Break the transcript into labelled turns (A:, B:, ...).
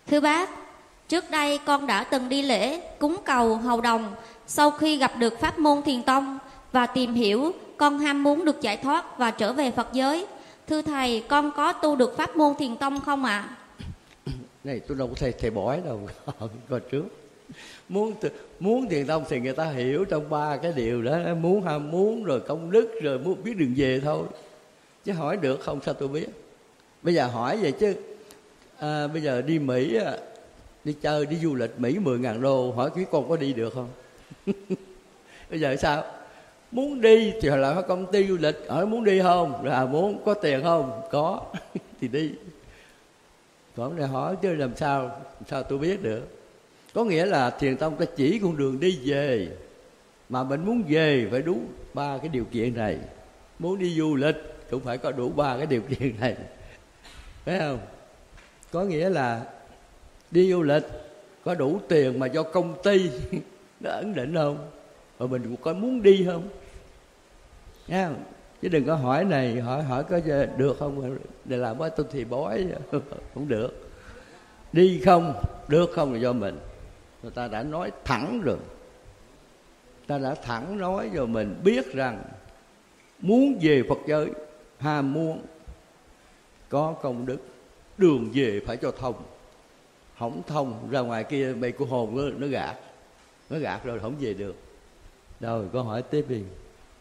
A: Thưa bác, trước đây con đã từng đi lễ cúng cầu hầu đồng. Sau khi gặp được pháp môn thiền tông và tìm hiểu, con ham muốn được giải thoát và trở về Phật giới. Thưa thầy, con có tu được pháp môn thiền tông không ạ?
B: Này tôi đâu có thầy bói đâu. Coi trước. Muốn thiền tông thì người ta hiểu trong ba cái điều đó. Muốn, ham muốn, rồi công đức, rồi muốn biết đường về thôi. Chứ hỏi được không sao tôi biết. Bây giờ hỏi vậy chứ bây giờ đi Mỹ, đi chơi, đi du lịch Mỹ 10.000 đô, hỏi quý con có đi được không? Bây giờ sao? Muốn đi thì là công ty du lịch, hỏi muốn đi không? Là muốn, có tiền không? Có. Thì đi. Còn này hỏi chứ làm sao tôi biết được? Có nghĩa là thiền tông ta chỉ con đường đi về, mà mình muốn về phải đủ ba cái điều kiện này. Muốn đi du lịch cũng phải có đủ ba cái điều kiện này, phải không? Có nghĩa là đi du lịch có đủ tiền mà do công ty nó ấn định không, và mình cũng có muốn đi không, nghe không? Chứ đừng có hỏi này hỏi có được không, để làm với tôi thì bói. Không được. Đi không, được không là do mình. Người ta đã nói thẳng rồi, ta đã thẳng nói rồi, mình biết rằng muốn về Phật giới, ham muốn, có công đức, đường về phải cho thông. Không thông ra ngoài kia mày của hồn nó gạt rồi không về được. Rồi câu hỏi tiếp đi.